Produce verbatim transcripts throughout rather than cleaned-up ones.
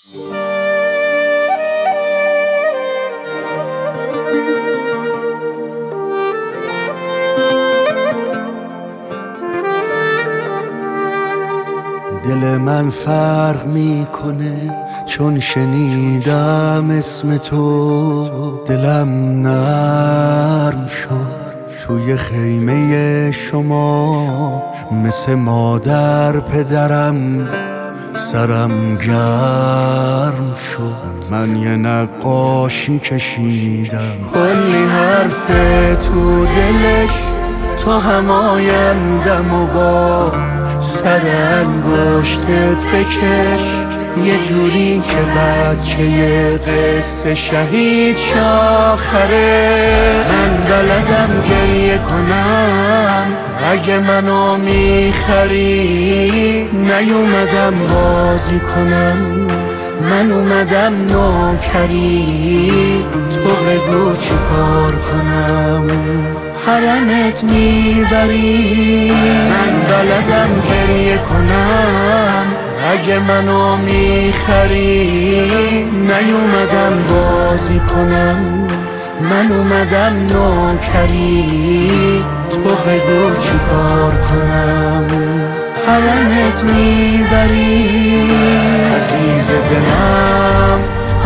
دل من فرق میکنه چون شنیدم اسم تو، دلم نرم شد توی خیمه شما، مثل مادر پدرم سرم گرم شد. من یه نقاشی کشیدم کلی حرف تو دلش، تو هم آیندم و با سر انگشتت بکش، یه جوری که بچه یه قصه شهید شاخره. من بلدم گریه کنم اگه منو میخری، نیومدم بازی کنم من اومدم نوکری، تو بگو چی کار کنم حرمت میبری. من بلدم گریه کنم اگه منو میخری، نیومدم بازی کنم من اومدم نوکری، تو بگو چی کار کنم حرمت میبری. عزیز دلم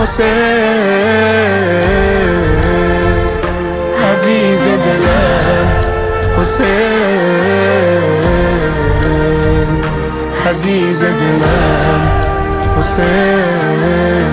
حسین، عزیز دلم حسین، عزیز دلم حسین.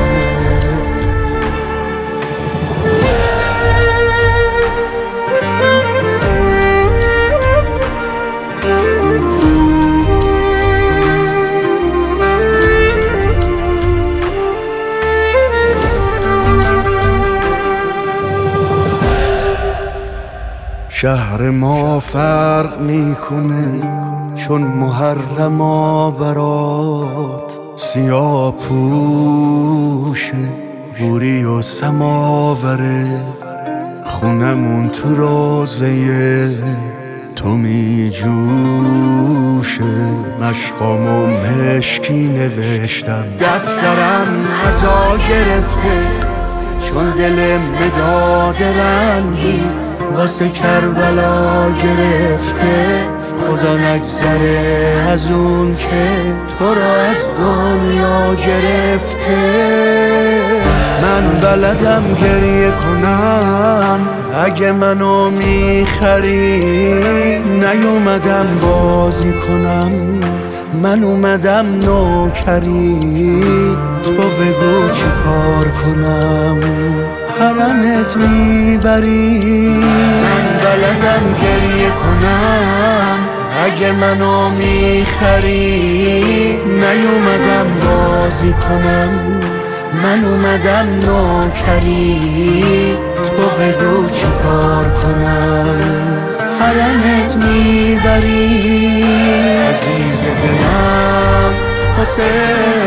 شهر ما فرق میکنه چون محرما برات، سیاه پوشه بوری و سماوره، خونمون تو روزه تو می جوشه. مشقامو مشکی نوشتم دفترم ازا گرفته، چون دل مداد رنگی واسه کربلا گرفته. خدا نگذره از اون که تو را از دنیا گرفته. من بلدم گریه کنم اگه منو میخری، نیومدم بازی کنم من اومدم نوکری، تو بگو چی کار کنم حرمت میبری. من بلدم گریه کنم اگه منو میخری، نیومدم بازی کنم من اومدم نوکری، تو بگو چی کار کنم حرمت میبری. عزیز دلم حسین،